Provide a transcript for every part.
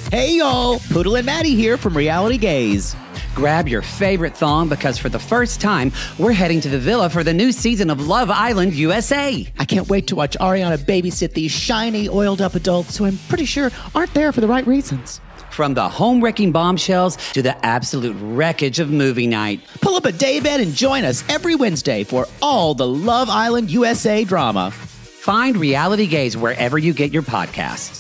Hey y'all, Poodle and Maddie here from Reality Gaze. Grab your favorite thong because for the first time, we're heading to the villa for the new season of Love Island USA. I can't wait to watch Ariana babysit these shiny, oiled-up adults who I'm pretty sure aren't there for the right reasons. From the home-wrecking bombshells to the absolute wreckage of movie night. Pull up a daybed and join us every Wednesday for all the Love Island USA drama. Find Reality Gaze wherever you get your podcasts.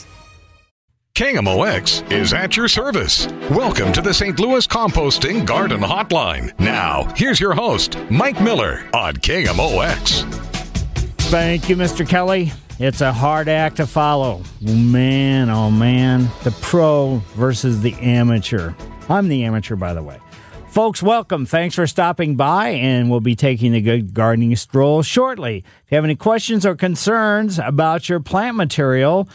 KMOX is at your service. Welcome to the St. Louis Composting Garden Hotline. Now, here's your host, Mike Miller on KMOX. Thank you, Mr. Kelly. It's a hard act to follow. Man, oh man. The pro versus the amateur. I'm the amateur, by the way. Folks, welcome. Thanks for stopping by, and we'll be taking a good gardening stroll shortly. If you have any questions or concerns about your plant material,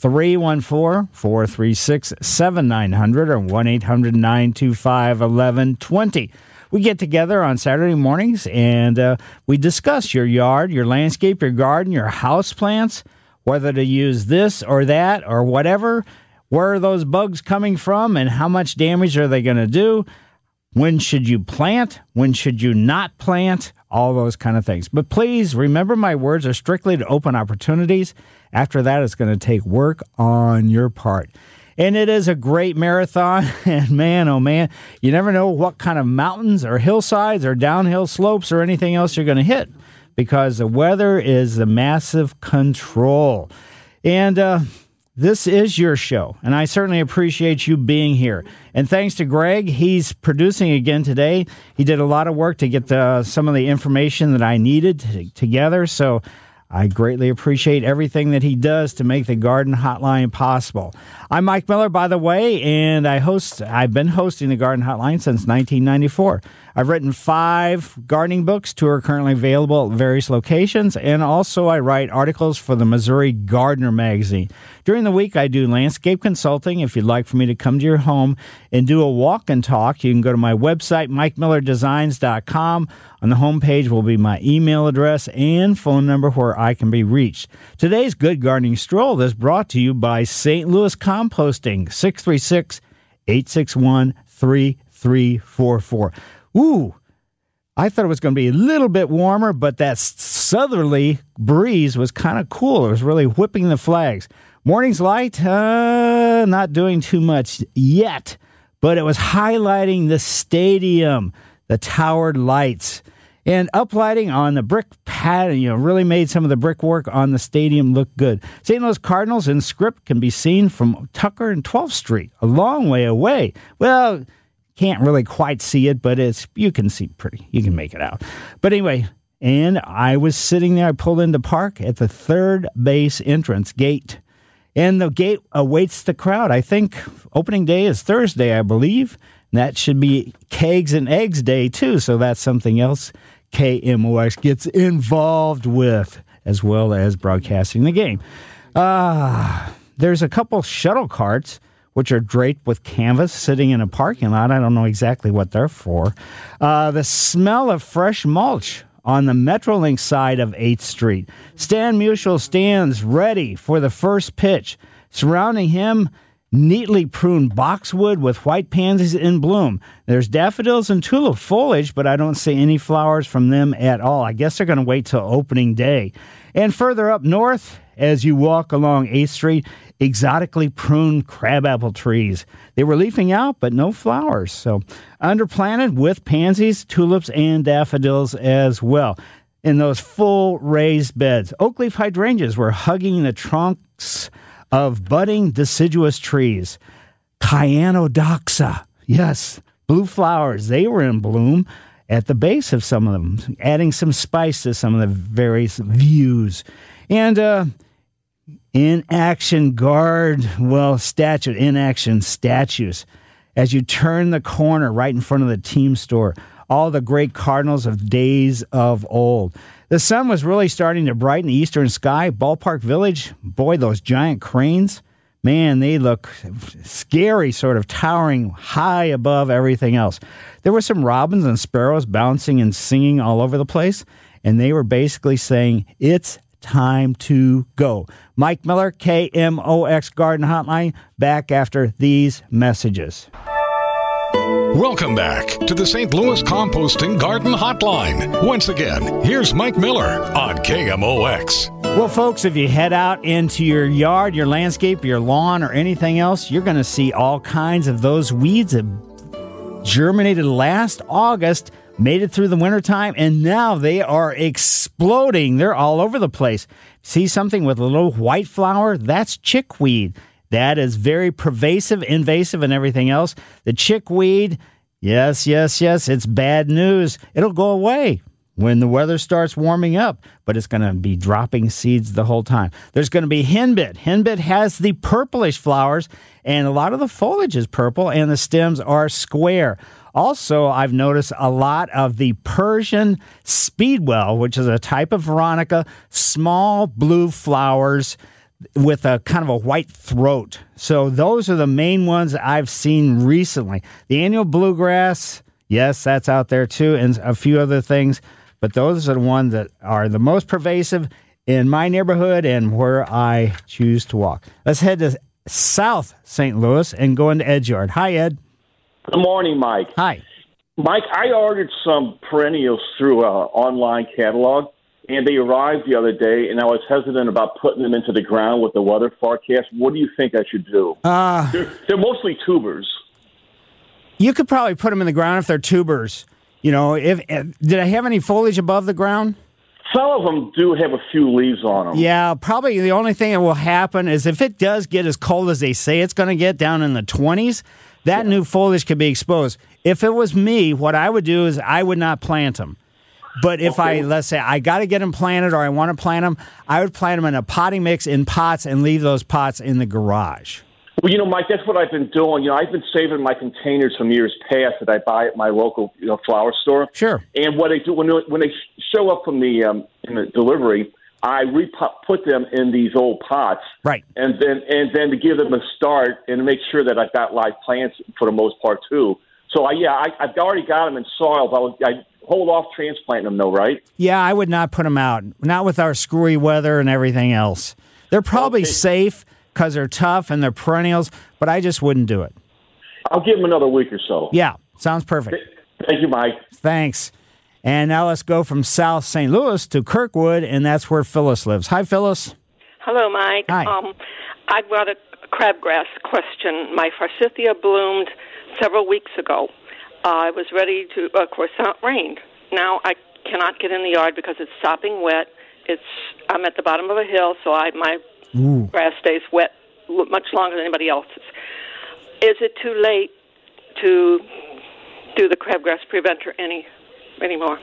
314-436-7900 or 1-800-925-1120. We get together on Saturday mornings and we discuss your yard, your landscape, your garden, your house plants, whether to use this or that or whatever. Where are those bugs coming from and how much damage are they going to do? When should you plant? When should you not plant? All those kind of things. But please remember, my words are strictly to open opportunities. After that, it's going to take work on your part. And it is a great marathon. And man, oh man, you never know what kind of mountains or hillsides or downhill slopes or anything else you're going to hit because the weather is the massive control. And this is your show, and I certainly appreciate you being here. And thanks to Greg, he's producing again today. He did a lot of work to get some of the information that I needed together, so I greatly appreciate everything that he does to make the Garden Hotline possible. I'm Mike Miller, by the way, and I've been hosting the Garden Hotline since 1994. I've written 5 gardening books. 2 are currently available at various locations, and also I write articles for the Missouri Gardener magazine. During the week, I do landscape consulting. If you'd like for me to come to your home and do a walk and talk, you can go to my website, MikeMillerDesigns.com. On the homepage will be my email address and phone number where I can be reached. Today's Good Gardening Stroll is brought to you by St. Louis Composting, 636-861-3344. Ooh, I thought it was going to be a little bit warmer, but that southerly breeze was kind of cool. It was really whipping the flags. Morning's light, not doing too much yet, but it was highlighting the stadium, the towered lights, and uplighting on the brick pad, really made some of the brickwork on the stadium look good. St. Louis Cardinals in script can be seen from Tucker and 12th Street, a long way away. Well, can't really quite see it, but you can make it out. But anyway, and I was sitting there, I pulled into park at the third base entrance gate. And the gate awaits the crowd. I think opening day is Thursday, I believe. And that should be Kegs and Eggs Day, too. So that's something else KMOX gets involved with, as well as broadcasting the game. There's a couple shuttle carts, which are draped with canvas, sitting in a parking lot. I don't know exactly what they're for. The smell of fresh mulch on the Metrolink side of 8th Street. Stan Musial stands ready for the first pitch. Surrounding him, neatly pruned boxwood with white pansies in bloom. There's daffodils and tulip foliage, but I don't see any flowers from them at all. I guess they're going to wait till opening day. And further up north, as you walk along 8th Street, exotically pruned crabapple trees. They were leafing out, but no flowers. So underplanted with pansies, tulips, and daffodils as well. In those full raised beds, oak leaf hydrangeas were hugging the trunks of budding deciduous trees. Cyannodoxa, yes, blue flowers. They were in bloom at the base of some of them, adding some spice to some of the various views. And inaction statues. As you turn the corner right in front of the team store, all the great Cardinals of days of old. The sun was really starting to brighten the eastern sky. Ballpark Village, boy, those giant cranes, man, they look scary, sort of towering high above everything else. There were some robins and sparrows bouncing and singing all over the place, and they were basically saying, it's time to go. Mike Miller, KMOX Garden Hotline, back after these messages. Welcome back to the St. Louis Composting Garden Hotline. Once again, here's Mike Miller on KMOX. Well, folks, if you head out into your yard, your landscape, your lawn, or anything else, you're going to see all kinds of those weeds that germinated last August, made it through the wintertime, and now they are exploding. They're all over the place. See something with a little white flower? That's chickweed. That is very pervasive, invasive, and everything else. The chickweed, yes, it's bad news. It'll go away when the weather starts warming up, but it's going to be dropping seeds the whole time. There's going to be henbit. Henbit has the purplish flowers, and a lot of the foliage is purple, and the stems are square. Also, I've noticed a lot of the Persian speedwell, which is a type of veronica, small blue flowers with a kind of a white throat. So those are the main ones I've seen recently. The annual bluegrass, yes, that's out there too, and a few other things. But those are the ones that are the most pervasive in my neighborhood and where I choose to walk. Let's head to South St. Louis and go into Edgeard. Hi, Ed. Good morning, Mike. Hi. Mike, I ordered some perennials through an online catalog, and they arrived the other day, and I was hesitant about putting them into the ground with the weather forecast. What do you think I should do? They're mostly tubers. You could probably put them in the ground if they're tubers. You know, did I have any foliage above the ground? Some of them do have a few leaves on them. Yeah, probably the only thing that will happen is if it does get as cold as they say it's going to get down in the 20s, that new foliage could be exposed. If it was me, what I would do is I would not plant them. But if let's say I got to get them planted or I want to plant them, I would plant them in a potting mix in pots and leave those pots in the garage. Well, Mike, that's what I've been doing. I've been saving my containers from years past that I buy at my local flower store. Sure. And what I do when they show up from in the delivery, I put them in these old pots. Right. And then to give them a start and to make sure that I've got live plants for the most part too. So I've already got them in soil, but I hold off transplanting them though, right? Yeah, I would not put them out. Not with our screwy weather and everything else. They're probably safe because they're tough and they're perennials, but I just wouldn't do it. I'll give them another week or so. Yeah, sounds perfect. Thank you, Mike. Thanks. And now let's go from South St. Louis to Kirkwood, and that's where Phyllis lives. Hi, Phyllis. Hello, Mike. Hi. I've got a crabgrass question. My forsythia bloomed several weeks ago. I was ready to, of course, it rained. Now I cannot get in the yard because it's sopping wet. I'm at the bottom of a hill, so my grass stays wet much longer than anybody else's. Is it too late to do the crabgrass preventer anymore?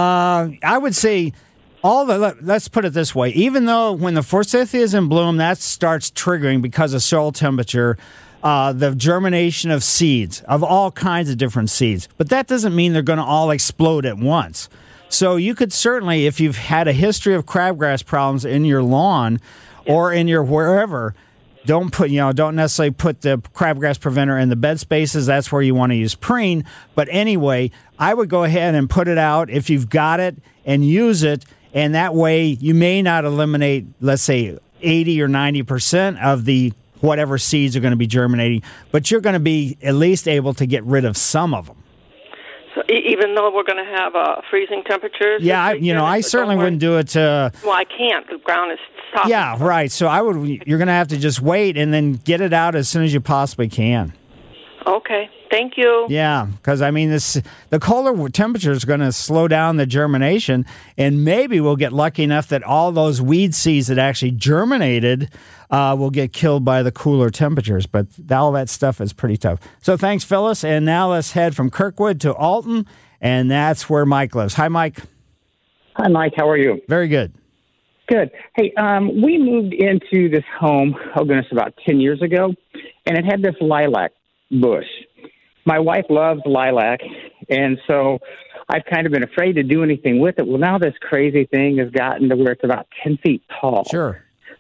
I would say let's put it this way. Even though when the forsythia is in bloom, that starts triggering because of soil temperature, the germination of seeds, of all kinds of different seeds. But that doesn't mean they're going to all explode at once. So you could certainly, if you've had a history of crabgrass problems in your lawn or in your wherever, don't necessarily put the crabgrass preventer in the bed spaces. That's where you want to use preen. But anyway, I would go ahead and put it out if you've got it and use it. And that way you may not eliminate, let's say, 80 or 90% of the whatever seeds are going to be germinating, but you're going to be at least able to get rid of some of them. So even though we're going to have freezing temperatures? Yeah, I certainly wouldn't do it. Well, I can't. The ground is soft. Yeah, right. So you're going to have to just wait and then get it out as soon as you possibly can. Okay. Thank you. Yeah, because, the colder temperature is going to slow down the germination, and maybe we'll get lucky enough that all those weed seeds that actually germinated will get killed by the cooler temperatures. But all that stuff is pretty tough. So thanks, Phyllis. And now let's head from Kirkwood to Alton, and that's where Mike lives. Hi, Mike. Hi, Mike. How are you? Very good. Good. Hey, we moved into this home, about 10 years ago, and it had this lilac bush. My wife loves lilac, and so I've kind of been afraid to do anything with it. Well, now this crazy thing has gotten to where it's about 10 feet tall. Sure.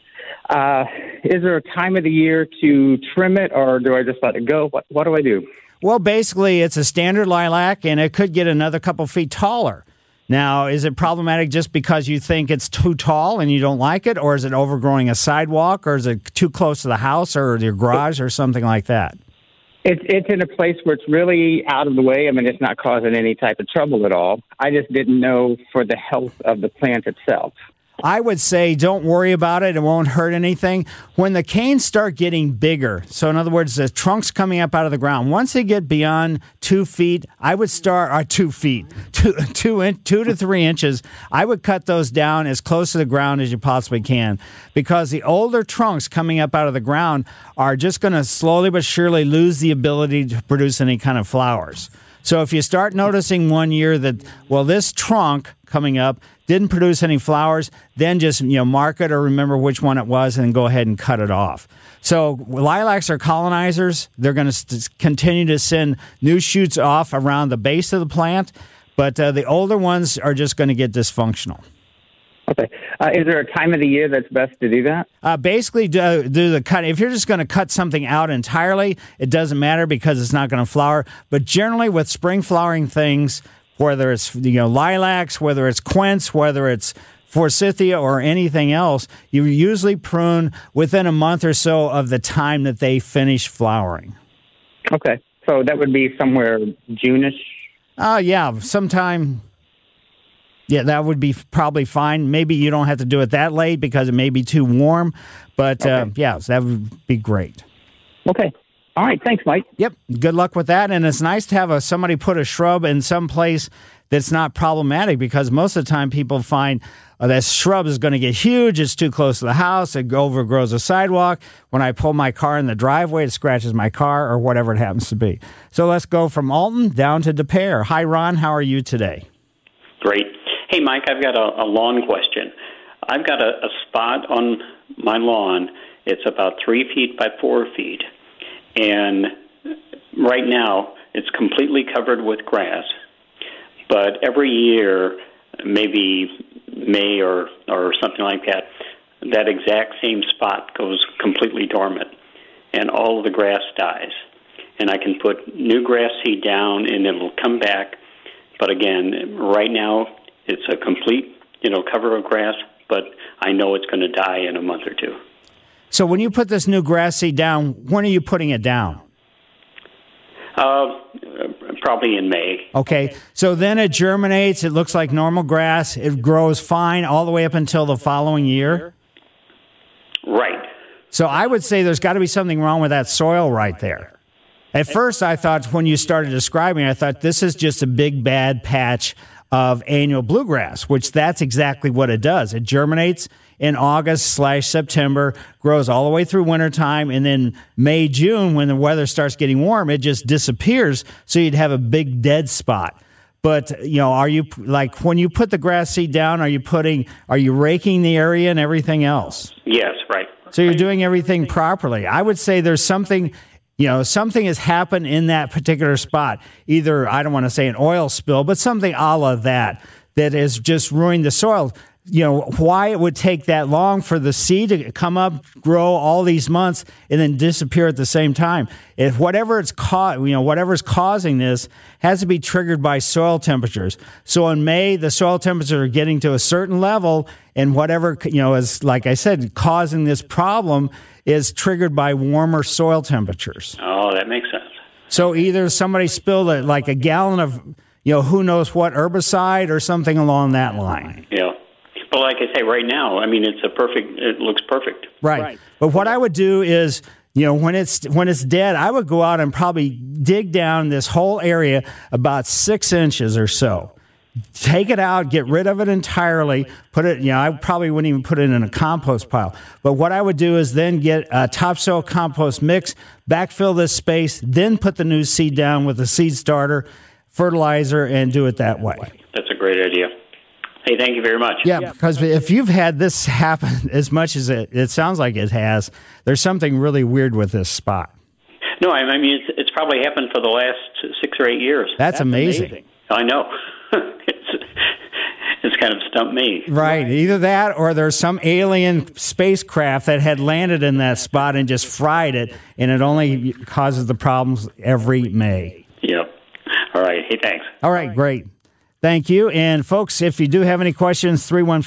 Is there a time of the year to trim it, or do I just let it go? What do I do? Well, basically, it's a standard lilac, and it could get another couple feet taller. Now, is it problematic just because you think it's too tall and you don't like it, or is it overgrowing a sidewalk, or is it too close to the house or your garage or something like that? It's in a place where it's really out of the way. I mean, it's not causing any type of trouble at all. I just didn't know for the health of the plant itself. I would say don't worry about it. It won't hurt anything. When the canes start getting bigger, so in other words, the trunks coming up out of the ground, once they get beyond 2 feet, I would start, 2 feet, 2 to 3 inches, I would cut those down as close to the ground as you possibly can, because the older trunks coming up out of the ground are just going to slowly but surely lose the ability to produce any kind of flowers. So if you start noticing one year that, well, this trunk coming up didn't produce any flowers, then just mark it or remember which one it was and go ahead and cut it off. So lilacs are colonizers. They're going to continue to send new shoots off around the base of the plant, but the older ones are just going to get dysfunctional. Okay. Is there a time of the year that's best to do that? Basically, do the cut. If you're just going to cut something out entirely, it doesn't matter because it's not going to flower. But generally, with spring flowering things, whether it's lilacs, whether it's quince, whether it's forsythia or anything else, you usually prune within a month or so of the time that they finish flowering. Okay. So that would be somewhere June-ish? Yeah, sometime. Yeah, that would be probably fine. Maybe you don't have to do it that late because it may be too warm. But, yeah, so that would be great. Okay. All right. Thanks, Mike. Yep. Good luck with that. And it's nice to have somebody put a shrub in some place that's not problematic, because most of the time people find that shrub is going to get huge. It's too close to the house. It overgrows a sidewalk. When I pull my car in the driveway, it scratches my car or whatever it happens to be. So let's go from Alton down to Des Peres. Hi, Ron. How are you today? Great. Hey, Mike, I've got a lawn question. I've got a spot on my lawn. It's about 3 feet by 4 feet. And right now, it's completely covered with grass. But every year, maybe May or something like that, that exact same spot goes completely dormant, and all of the grass dies. And I can put new grass seed down, and it'll come back. But again, right now, it's a complete, cover of grass, but I know it's going to die in a month or two. So when you put this new grass seed down, when are you putting it down? Probably in May. Okay. So then it germinates. It looks like normal grass. It grows fine all the way up until the following year? Right. So I would say there's got to be something wrong with that soil right there. At first, I thought when you started describing it, I thought this is just a big bad patch of annual bluegrass, which that's exactly what it does. It germinates in August/September, grows all the way through wintertime, and then May, June, when the weather starts getting warm, it just disappears, so you'd have a big dead spot. But, are you, like, when you put the grass seed down, are you raking the area and everything else? Yes, right. So you're doing everything properly. I would say there's something... something has happened in that particular spot. Either, I don't want to say an oil spill, but something a la that has just ruined the soil. Why it would take that long for the seed to come up, grow all these months, and then disappear at the same time. If whatever's causing this has to be triggered by soil temperatures. So in May, the soil temperatures are getting to a certain level, and whatever, is, like I said, causing this problem is triggered by warmer soil temperatures. Oh, that makes sense. So either somebody spilled a gallon of, who knows what herbicide or something along that line. Yeah. But like I say, right now, I mean, it looks perfect. Right. But what I would do is, when it's dead, I would go out and probably dig down this whole area about 6 inches or so. Take it out, get rid of it entirely, put it, I probably wouldn't even put it in a compost pile. But what I would do is then get a topsoil compost mix, backfill this space, then put the new seed down with a seed starter, fertilizer, and do it that way. That's a great idea. Hey, thank you very much. Yeah, because if you've had this happen as much as it sounds like it has, there's something really weird with this spot. No, I mean, it's probably happened for the last 6 or 8 years. That's amazing. I know. It's kind of stumped me. Right. Either that or there's some alien spacecraft that had landed in that spot and just fried it, and it only causes the problems every May. Yep. All right. Hey, thanks. All right, great. Thank you. And folks, if you do have any questions,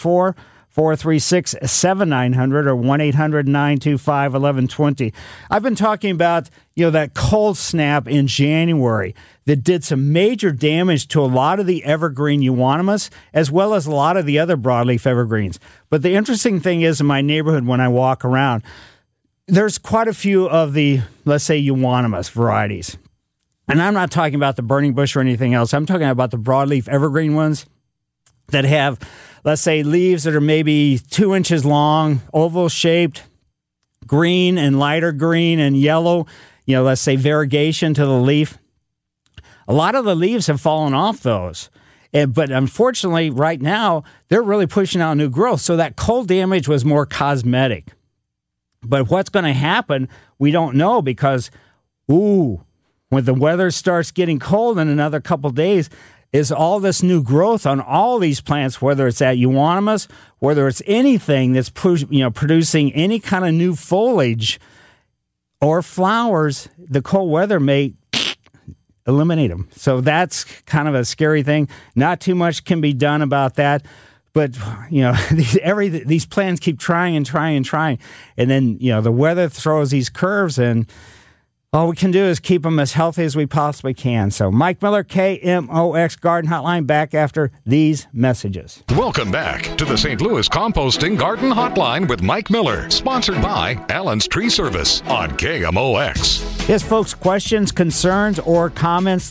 314-436-7900 or 1-800-925-1120. I've been talking about, that cold snap in January that did some major damage to a lot of the evergreen euonymus, as well as a lot of the other broadleaf evergreens. But the interesting thing is, in my neighborhood, when I walk around, there's quite a few of the, let's say, euonymus varieties. And I'm not talking about the burning bush or anything else. I'm talking about the broadleaf evergreen ones that have, let's say, leaves that are maybe 2 inches long, oval shaped, green and lighter green and yellow, let's say variegation to the leaf. A lot of the leaves have fallen off those. But unfortunately, right now, they're really pushing out new growth. So that cold damage was more cosmetic. But what's going to happen, we don't know, because, when the weather starts getting cold in another couple of days, is all this new growth on all these plants, whether it's at euonymus, whether it's anything that's producing any kind of new foliage or flowers, the cold weather may eliminate them. So that's kind of a scary thing. Not too much can be done about that. But, these plants keep trying and trying and trying. And then, the weather throws these curves, and all we can do is keep them as healthy as we possibly can. So Mike Miller, KMOX Garden Hotline, back after these messages. Welcome back to the St. Louis Composting Garden Hotline with Mike Miller, sponsored by Allen's Tree Service on KMOX. Yes, folks, questions, concerns, or comments,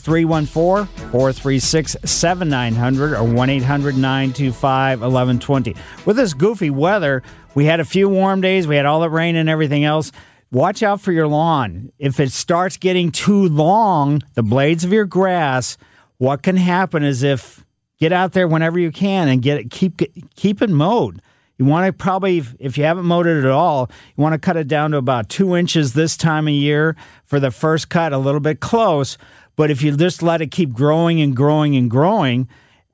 314-436-7900 or 1-800-925-1120. With this goofy weather, we had a few warm days, we had all the rain and everything else. Watch out for your lawn. If it starts getting too long, the blades of your grass, what can happen is get out there whenever you can and keep it mowed. You want to probably, if you haven't mowed it at all, you want to cut it down to about 2 inches this time of year for the first cut, a little bit close. But if you just let it keep growing and growing and growing,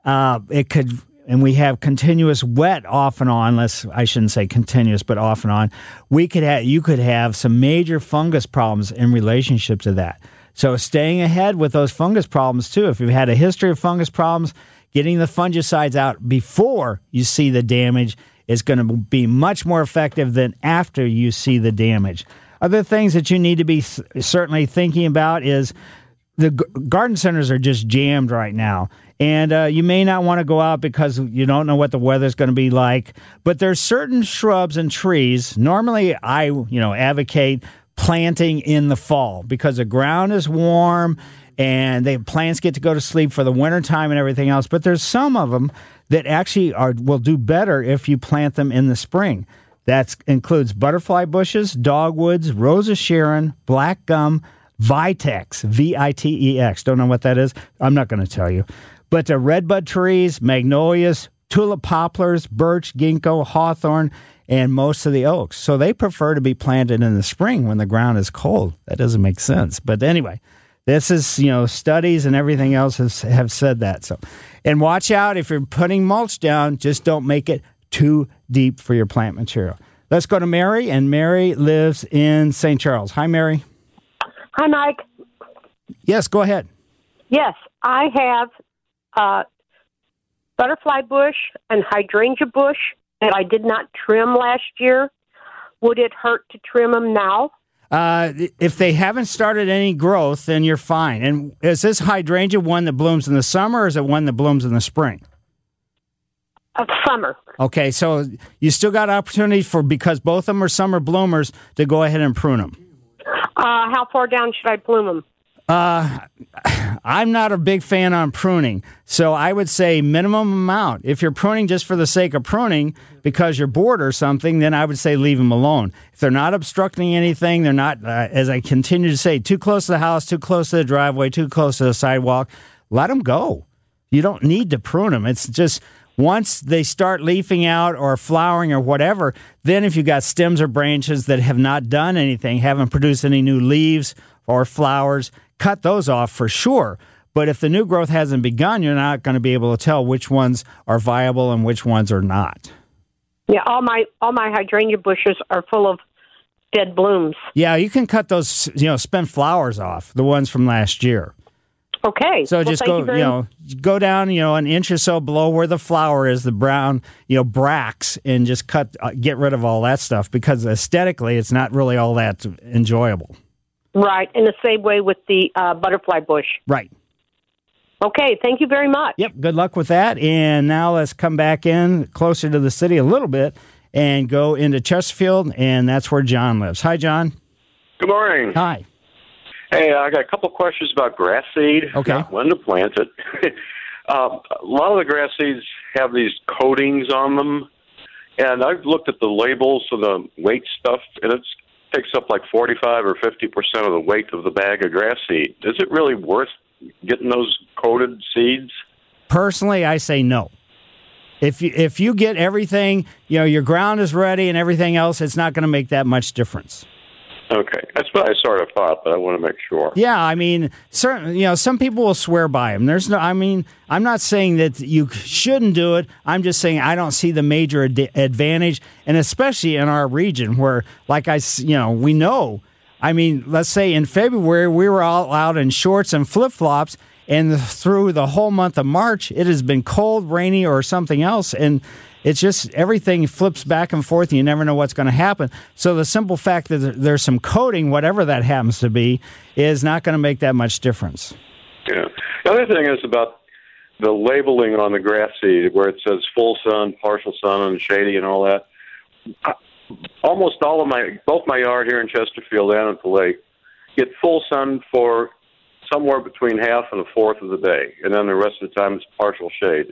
it could. And we have continuous wet off and on, I shouldn't say continuous, but off and on, you could have some major fungus problems in relationship to that. So staying ahead with those fungus problems too. If you've had a history of fungus problems, getting the fungicides out before you see the damage is going to be much more effective than after you see the damage. Other things that you need to be certainly thinking about is the garden centers are just jammed right now. And you may not want to go out because you don't know what the weather's going to be like. But there's certain shrubs and trees. Normally, I advocate planting in the fall because the ground is warm and the plants get to go to sleep for the wintertime and everything else. But there's some of them that actually will do better if you plant them in the spring. That includes butterfly bushes, dogwoods, rose of Sharon, black gum, Vitex, Vitex. Don't know what that is. I'm not going to tell you. But the redbud trees, magnolias, tulip poplars, birch, ginkgo, hawthorn, and most of the oaks. So they prefer to be planted in the spring when the ground is cold. That doesn't make sense. But anyway, this is, studies and everything else have said that. So, and watch out if you're putting mulch down, just don't make it too deep for your plant material. Let's go to Mary, and Mary lives in St. Charles. Hi, Mary. Hi, Mike. Yes, go ahead. Yes, I have butterfly bush and hydrangea bush that I did not trim last year. Would it hurt to trim them now? If they haven't started any growth, then you're fine. And is this hydrangea one that blooms in the summer, or is it one that blooms in the spring? Summer. Okay, so you still got opportunity because both of them are summer bloomers, to go ahead and prune them. How far down should I prune them? I'm not a big fan on pruning, so I would say minimum amount. If you're pruning just for the sake of pruning because you're bored or something, then I would say leave them alone. If they're not obstructing anything, they're not, as I continue to say, too close to the house, too close to the driveway, too close to the sidewalk, let them go. You don't need to prune them. It's just once they start leafing out or flowering or whatever, then if you've got stems or branches that have not done anything, haven't produced any new leaves or flowers, cut those off for sure. But if the new growth hasn't begun, you're not going to be able to tell which ones are viable and which ones are not. Yeah, all my hydrangea bushes are full of dead blooms. Yeah, you can cut those, spent flowers off, the ones from last year. Okay. So just go, go down, an inch or so below where the flower is, the brown, bracts, and just get rid of all that stuff because aesthetically it's not really all that enjoyable. Right. In the same way with the butterfly bush. Right. Okay. Thank you very much. Yep. Good luck with that. And now let's come back in closer to the city a little bit and go into Chesterfield, and that's where John lives. Hi, John. Good morning. Hi. Hey, I got a couple questions about grass seed. Okay. When to plant it. A lot of the grass seeds have these coatings on them, and I've looked at the labels of the weight stuff, and it takes up like 45 or 50% of the weight of the bag of grass seed. Is it really worth getting those coated seeds? Personally, I say no. If you get everything, your ground is ready and everything else, it's not going to make that much difference. Okay, that's what I sort of thought, but I want to make sure. Yeah, I mean, certainly, some people will swear by them. I'm not saying that you shouldn't do it. I'm just saying I don't see the major advantage, and especially in our region where, we know. I mean, let's say in February we were all out in shorts and flip flops, and through the whole month of March it has been cold, rainy, or something else, and it's just everything flips back and forth, and you never know what's going to happen. So the simple fact that there's some coating, whatever that happens to be, is not going to make that much difference. Yeah. The other thing is about the labeling on the grass seed, where it says full sun, partial sun, and shady, and all that. Almost all of both my yard here in Chesterfield and at the lake get full sun for somewhere between half and a fourth of the day, and then the rest of the time it's partial shade.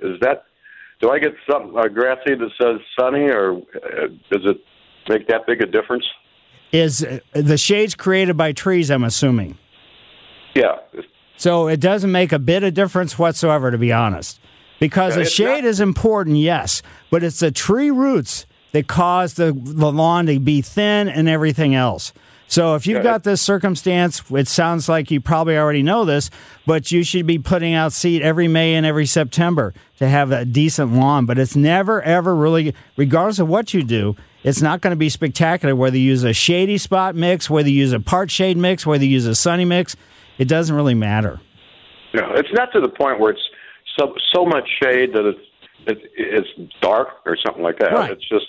Do I get a grass seed that says sunny, or does it make that big a difference? Is the shades created by trees, I'm assuming? Yeah. So it doesn't make a bit of difference whatsoever, to be honest. Because the shade is important, yes, but it's the tree roots that cause the lawn to be thin and everything else. So if you've got this circumstance, it sounds like you probably already know this, but you should be putting out seed every May and every September to have a decent lawn. But it's never, ever really, regardless of what you do, it's not going to be spectacular whether you use a shady spot mix, whether you use a part shade mix, whether you use a sunny mix. It doesn't really matter. No, it's not to the point where it's so much shade that it's dark or something like that. Right. It's just,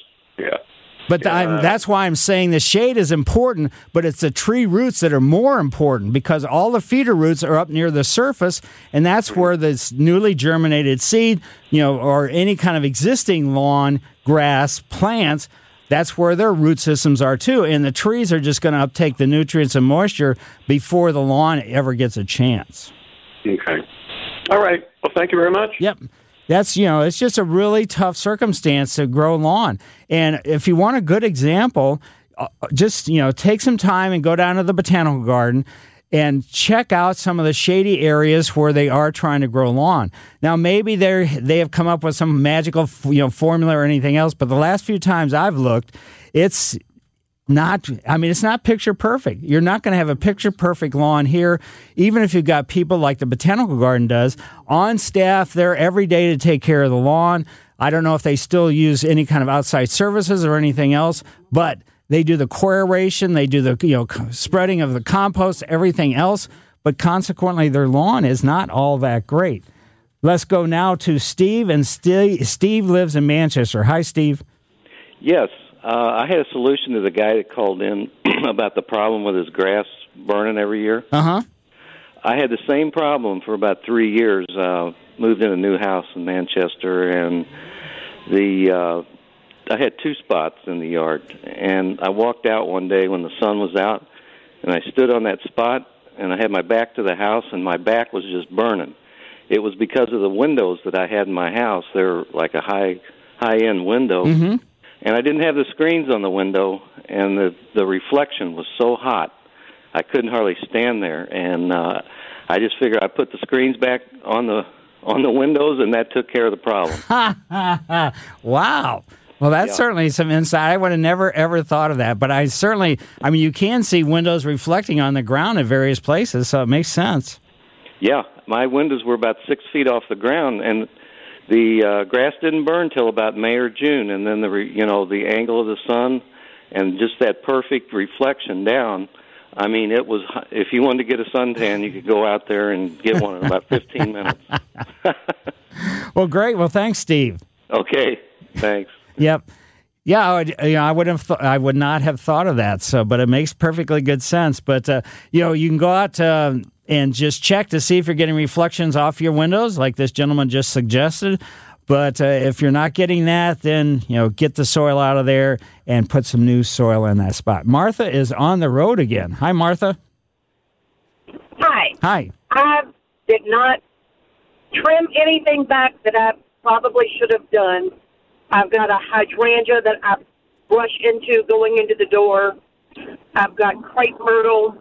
But that's why I'm saying the shade is important, but it's the tree roots that are more important because all the feeder roots are up near the surface, and that's where this newly germinated seed, or any kind of existing lawn, grass, plants, that's where their root systems are too. And the trees are just going to uptake the nutrients and moisture before the lawn ever gets a chance. Okay. All right. Well, thank you very much. Yep. That's, it's just a really tough circumstance to grow lawn. And if you want a good example, just, take some time and go down to the botanical garden and check out some of the shady areas where they are trying to grow lawn. Now, maybe they have come up with some magical, formula or anything else, but the last few times I've looked, it's not picture perfect. You're not going to have a picture perfect lawn here, even if you've got people like the botanical garden does on staff there every day to take care of the lawn. I don't know if they still use any kind of outside services or anything else, but they do the core aeration, they do the spreading of the compost, everything else, but consequently their lawn is not all that great. Let's go now to Steve, and Steve lives in Manchester. Hi, Steve. Yes. I had a solution to the guy that called in about the problem with his grass burning every year. Uh-huh. I had the same problem for about 3 years. Moved in a new house in Manchester, and I had 2 spots in the yard. And I walked out one day when the sun was out, and I stood on that spot, and I had my back to the house, and my back was just burning. It was because of the windows that I had in my house. They're like a high-end window. Mm-hmm. And I didn't have the screens on the window, and the reflection was so hot, I couldn't hardly stand there. And I just figured I'd put the screens back on the windows, and that took care of the problem. Wow. Well, that's certainly some insight. I would have never, ever thought of that. But you can see windows reflecting on the ground in various places, so it makes sense. Yeah. My windows were about 6 feet off the ground, and the grass didn't burn till about May or June, and then the angle of the sun and just that perfect reflection down I mean, it was. If you wanted to get a suntan, you could go out there and get one in about 15 minutes. Well, great. Well, thanks, Steve. Okay, thanks. Yep. Yeah, I would not have thought of that. So, but it makes perfectly good sense. But you can go out and just check to see if you're getting reflections off your windows, like this gentleman just suggested. But if you're not getting that, then get the soil out of there and put some new soil in that spot. Martha is on the road again. Hi, Martha. Hi. Hi. I did not trim anything back that I probably should have done. I've got a hydrangea that I brush into going into the door. I've got crepe myrtle.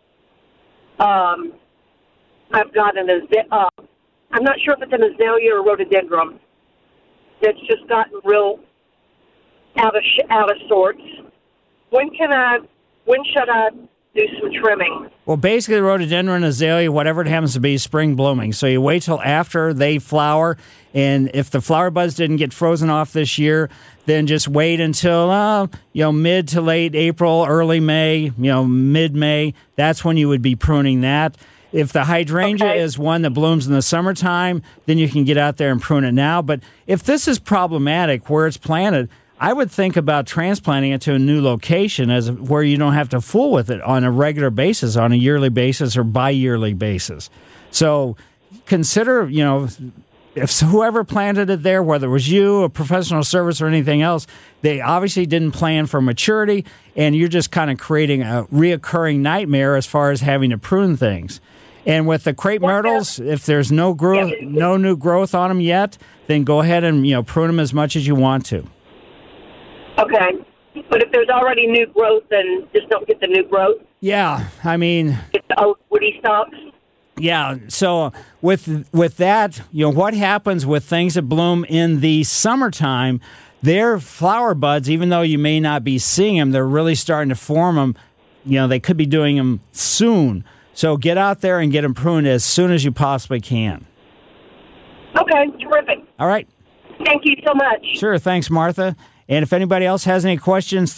I've got I'm not sure if it's an azalea or rhododendron. That's just gotten real out of sorts. When should I do some trimming? Well, basically, rhododendron, azalea, whatever it happens to be, spring blooming. So you wait till after they flower, and if the flower buds didn't get frozen off this year, then just wait until mid to late April, early May, mid-May. That's when you would be pruning that. If the hydrangea is one that blooms in the summertime, then you can get out there and prune it now. But if this is problematic where it's planted, I would think about transplanting it to a new location where you don't have to fool with it on a regular basis, on a yearly basis or bi-yearly basis. So consider, if whoever planted it there, whether it was you, a professional service, or anything else, they obviously didn't plan for maturity, and you're just kind of creating a reoccurring nightmare as far as having to prune things. And with the crepe myrtles, if there's no new growth on them yet, then go ahead and prune them as much as you want to. Okay. But if there's already new growth, then just don't get the new growth? Yeah. I mean... Get the old woody stalks? Yeah. So with that, what happens with things that bloom in the summertime, their flower buds, even though you may not be seeing them, they're really starting to form them. They could be doing them soon. So get out there and get them pruned as soon as you possibly can. Okay. Terrific. All right. Thank you so much. Sure. Thanks, Martha. And if anybody else has any questions,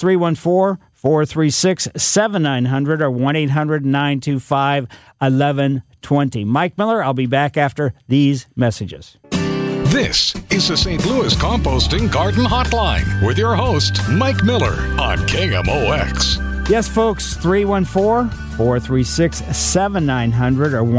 314-436-7900 or 1-800-925-1120. Mike Miller, I'll be back after these messages. This is the St. Louis Composting Garden Hotline with your host, Mike Miller on KMOX. Yes, folks, 314-436-7900 or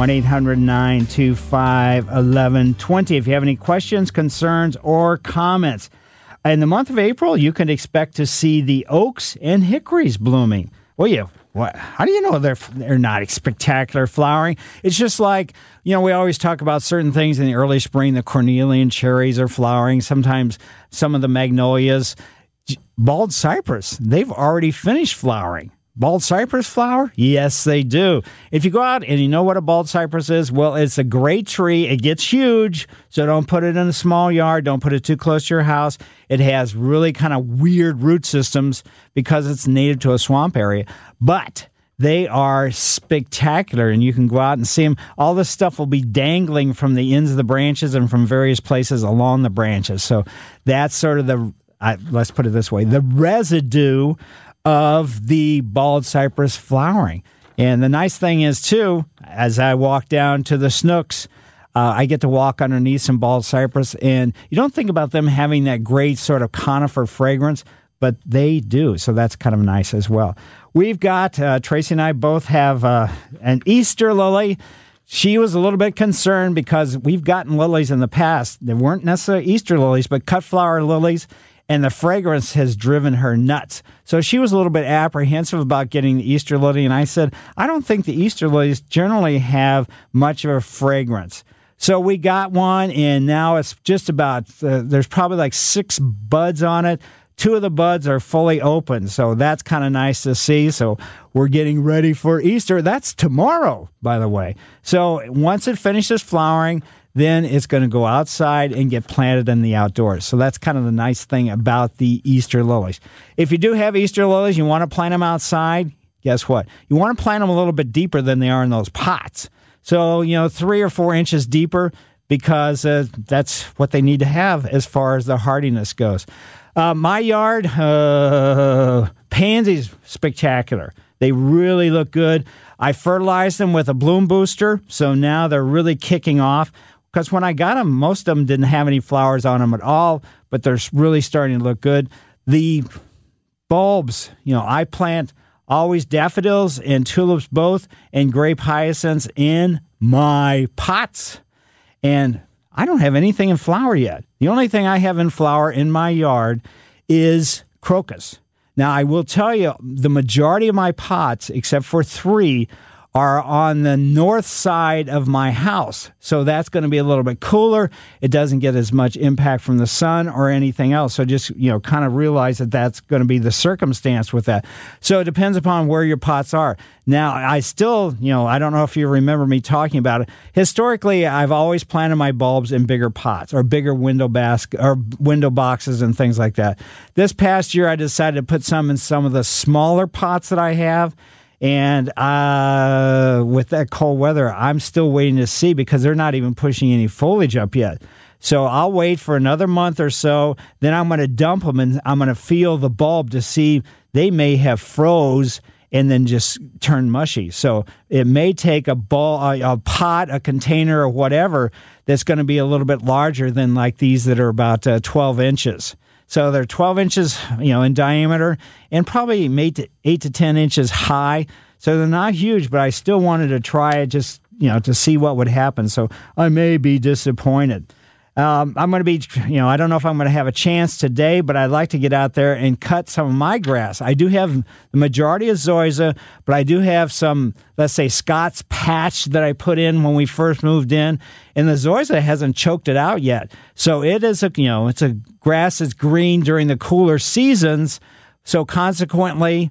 1-800-925-1120. If you have any questions, concerns, or comments. In the month of April, you can expect to see the oaks and hickories blooming. Well, how do you know they're not spectacular flowering? It's just like, we always talk about certain things in the early spring. The cornelian cherries are flowering. Sometimes some of the magnolias. Bald cypress, they've already finished flowering. Bald cypress flower? Yes, they do. If you go out and you know what a bald cypress is, well, it's a great tree. It gets huge, so don't put it in a small yard. Don't put it too close to your house. It has really kind of weird root systems because it's native to a swamp area. But they are spectacular, and you can go out and see them. All this stuff will be dangling from the ends of the branches and from various places along the branches. So that's sort of let's put it this way, the residue of the bald cypress flowering. And the nice thing is, too, as I walk down to the Snooks, I get to walk underneath some bald cypress, and you don't think about them having that great sort of conifer fragrance, but they do. So that's kind of nice as well. We've got, Tracy and I both have an Easter lily. She was a little bit concerned because we've gotten lilies in the past. They weren't necessarily Easter lilies, but cut flower lilies. And the fragrance has driven her nuts. So she was a little bit apprehensive about getting the Easter lily. And I said, I don't think the Easter lilies generally have much of a fragrance. So we got one, and now it's just about, there's probably like 6 buds on it. 2 of the buds are fully open. So that's kind of nice to see. So we're getting ready for Easter. That's tomorrow, by the way. So once it finishes flowering, then it's going to go outside and get planted in the outdoors. So that's kind of the nice thing about the Easter lilies. If you do have Easter lilies, you want to plant them outside, guess what? You want to plant them a little bit deeper than they are in those pots. So, 3 or 4 inches deeper, because that's what they need to have as far as the hardiness goes. My yard, pansies, spectacular. They really look good. I fertilized them with a bloom booster, so now they're really kicking off. Because when I got them, most of them didn't have any flowers on them at all, but they're really starting to look good. The bulbs, I plant always daffodils and tulips both, and grape hyacinths in my pots. And I don't have anything in flower yet. The only thing I have in flower in my yard is crocus. Now, I will tell you, the majority of my pots, except for 3, are on the north side of my house. So that's going to be a little bit cooler. It doesn't get as much impact from the sun or anything else. So just, kind of realize that that's going to be the circumstance with that. So it depends upon where your pots are. Now, I still, I don't know if you remember me talking about it. Historically, I've always planted my bulbs in bigger pots or bigger window boxes and things like that. This past year, I decided to put some in some of the smaller pots that I have. And with that cold weather, I'm still waiting to see because they're not even pushing any foliage up yet. So I'll wait for another month or so. Then I'm going to dump them and I'm going to feel the bulb to see they may have froze and then just turn mushy. So it may take a pot, a container, or whatever that's going to be a little bit larger than like these that are about 12 inches. So they're 12 inches, in diameter and probably 8 to 10 inches high. So they're not huge, but I still wanted to try it just, to see what would happen. So I may be disappointed. I'm going to be, I don't know if I'm going to have a chance today, but I'd like to get out there and cut some of my grass. I do have the majority of zoysia, but I do have some, let's say, Scott's patch that I put in when we first moved in, and the zoysia hasn't choked it out yet. So it is it's a grass that's green during the cooler seasons. So consequently,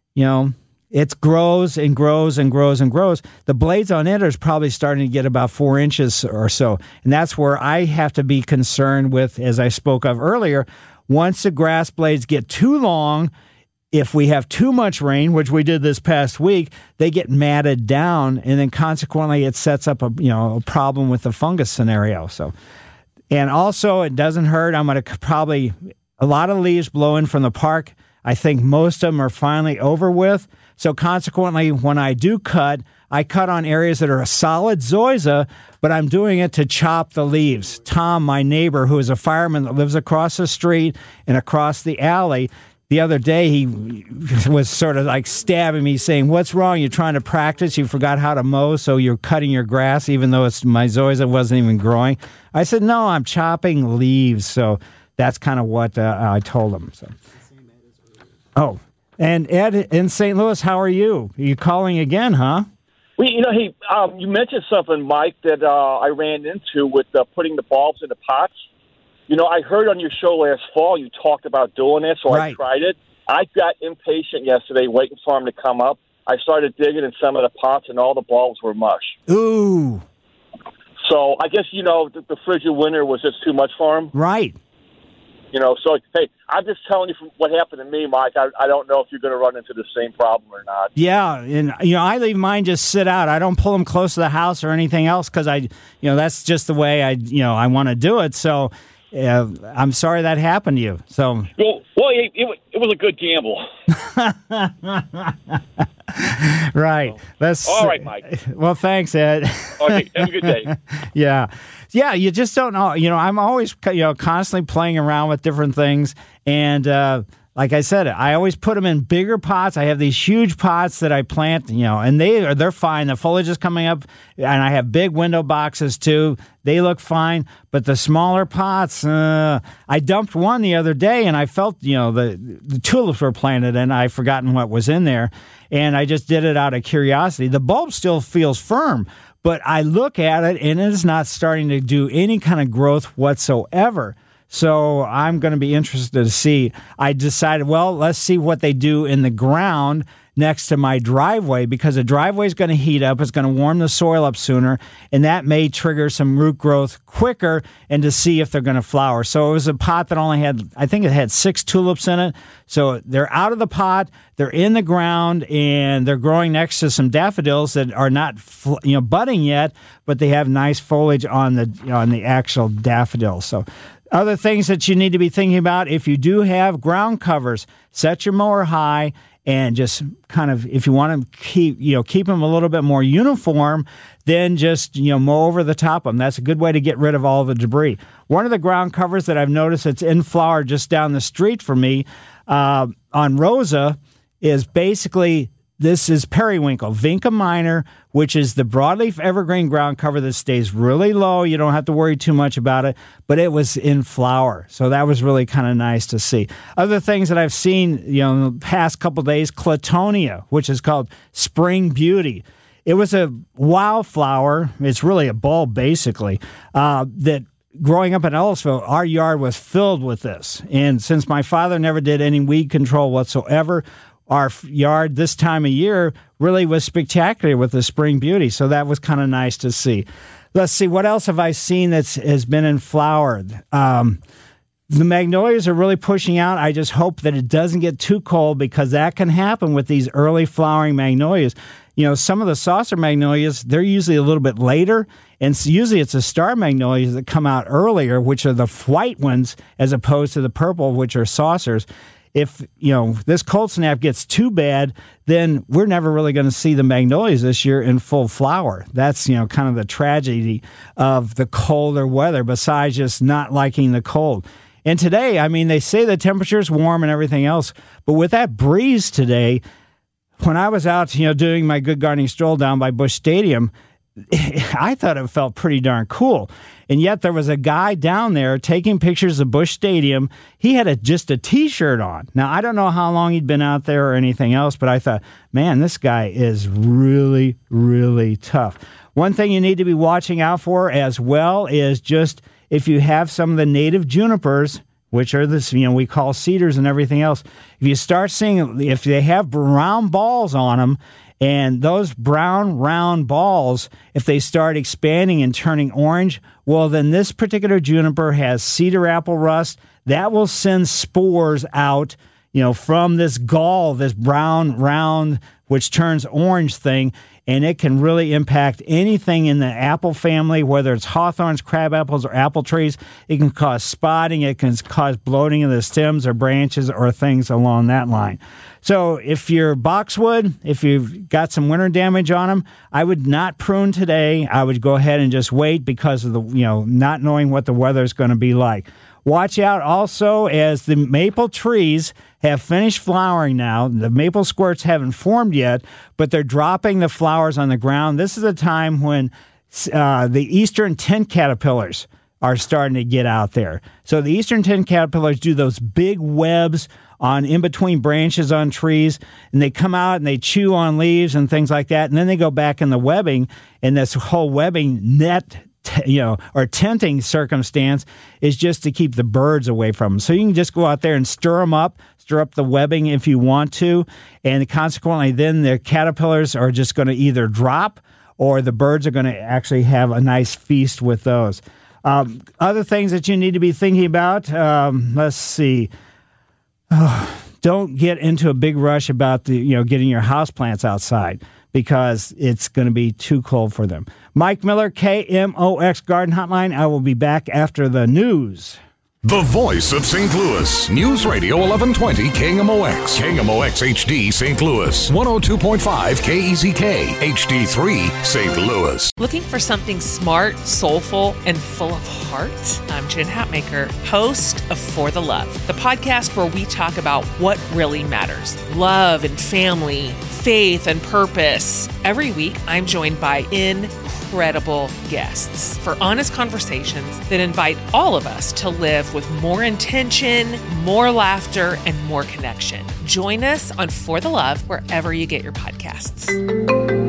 it grows and grows and grows and grows. The blades on it are probably starting to get about 4 inches or so. And that's where I have to be concerned with, as I spoke of earlier, once the grass blades get too long, if we have too much rain, which we did this past week, they get matted down, and then consequently it sets up a problem with the fungus scenario. So, and also it doesn't hurt. I'm going to probably, a lot of leaves blow in from the park. I think most of them are finally over with. So consequently, when I do cut, I cut on areas that are a solid zoysia, but I'm doing it to chop the leaves. Tom, my neighbor, who is a fireman that lives across the street and across the alley, the other day he was sort of like stabbing me, saying, "What's wrong? You're trying to practice? You forgot how to mow, so you're cutting your grass, even though my zoysia wasn't even growing." I said, "No, I'm chopping leaves." So that's kind of what I told him. So. Oh. And Ed in St. Louis, how are you? Are you calling again, huh? Well, hey, you mentioned something, Mike, that I ran into with putting the bulbs in the pots. I heard on your show last fall you talked about doing it, so right. I tried it. I got impatient yesterday waiting for them to come up. I started digging in some of the pots, and all the bulbs were mush. Ooh. So I guess, the frigid winter was just too much for them. Right. So, hey, I'm just telling you from what happened to me, Mike. I don't know if you're going to run into the same problem or not. Yeah, and, I leave mine just sit out. I don't pull them close to the house or anything else because that's just the way I want to do it. So I'm sorry that happened to you. So Well, it was a good gamble. Right. That's all right, Mike. Well, thanks, Ed. Okay, have a good day. Yeah, you just don't know. I'm always constantly playing around with different things, and like I said, I always put them in bigger pots. I have these huge pots that I plant, and they're fine. The foliage is coming up, and I have big window boxes too. They look fine, but the smaller pots, I dumped one the other day, and I felt, the tulips were planted, and I'd forgotten what was in there, and I just did it out of curiosity. The bulb still feels firm, but I look at it, and it is not starting to do any kind of growth whatsoever. So I'm going to be interested to see. I decided, let's see what they do in the ground next to my driveway, because the driveway is going to heat up. It's going to warm the soil up sooner, and that may trigger some root growth quicker, and to see if they're going to flower. So it was a pot that only had, I think it had 6 tulips in it. So they're out of the pot, they're in the ground, and they're growing next to some daffodils that are not budding yet, but they have nice foliage on the actual daffodils. So Other things that you need to be thinking about, if you do have ground covers, set your mower high and just kind of, if you want to keep them a little bit more uniform, then just, mow over the top of them. That's a good way to get rid of all the debris. One of the ground covers that I've noticed that's in flower just down the street from me on Rosa is basically, this is periwinkle, Vinca minor, which is the broadleaf evergreen ground cover that stays really low. You don't have to worry too much about it, but it was in flower. So that was really kind of nice to see. Other things that I've seen, in the past couple of days, Clatonia, which is called Spring Beauty. It was a wildflower. It's really a bulb, basically, that growing up in Ellisville, our yard was filled with this. And since my father never did any weed control whatsoever, our yard this time of year really was spectacular with the Spring Beauty. So that was kind of nice to see. Let's see, what else have I seen that has been in flower? The magnolias are really pushing out. I just hope that it doesn't get too cold, because that can happen with these early flowering magnolias. Some of the saucer magnolias, they're usually a little bit later, and usually it's the star magnolias that come out earlier, which are the white ones, as opposed to the purple, which are saucers. If, this cold snap gets too bad, then we're never really going to see the magnolias this year in full flower. That's, kind of the tragedy of the colder weather, besides just not liking the cold. And today, they say the temperature's warm and everything else, but with that breeze today, when I was out, doing my good gardening stroll down by Busch Stadium, I thought it felt pretty darn cool. And yet there was a guy down there taking pictures of Busch Stadium. He had just a T-shirt on. Now, I don't know how long he'd been out there or anything else, but I thought, man, this guy is really, really tough. One thing you need to be watching out for as well is just if you have some of the native junipers, which are this, we call cedars and everything else. If you start seeing, if they have brown balls on them, and those brown round balls, if they start expanding and turning orange, well, then this particular juniper has cedar apple rust. That will send spores out, from this gall, this brown round, which turns orange thing, and it can really impact anything in the apple family, whether it's hawthorns, crab apples, or apple trees. It can cause spotting. It can cause bloating of the stems or branches or things along that line. So if you're boxwood, if you've got some winter damage on them, I would not prune today. I would go ahead and just wait because of the, not knowing what the weather is going to be like. Watch out also as the maple trees have finished flowering now. The maple squirts haven't formed yet, but they're dropping the flowers on the ground. This is a time when the eastern tent caterpillars are starting to get out there. So the eastern tent caterpillars do those big webs on in between branches on trees, and they come out and they chew on leaves and things like that, and then they go back in the webbing, and this whole webbing net or tenting circumstance is just to keep the birds away from them. So you can just go out there and stir up the webbing if you want to, and consequently then the caterpillars are just going to either drop or the birds are going to actually have a nice feast with those. Other things that you need to be thinking about, let's see. Don't get into a big rush about getting your houseplants outside, because it's going to be too cold for them. Mike Miller, KMOX Garden Hotline. I will be back after the news. The voice of St. Louis. News Radio 1120 KMOX. KMOX HD St. Louis. 102.5 KEZK HD3 St. Louis. Looking for something smart, soulful, and full of heart? I'm Jen Hatmaker, host of For the Love, the podcast where we talk about what really matters. Love and family, faith and purpose. Every week, I'm joined by incredible guests for honest conversations that invite all of us to live with more intention, more laughter, and more connection. Join us on For the Love wherever you get your podcasts.